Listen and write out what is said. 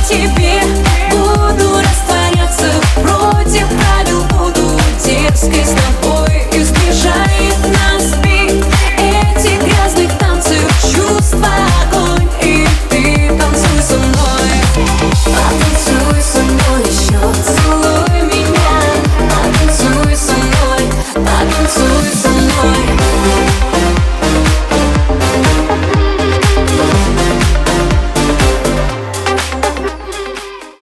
тебе буду растворяться, против правил буду дерзкой с тобой.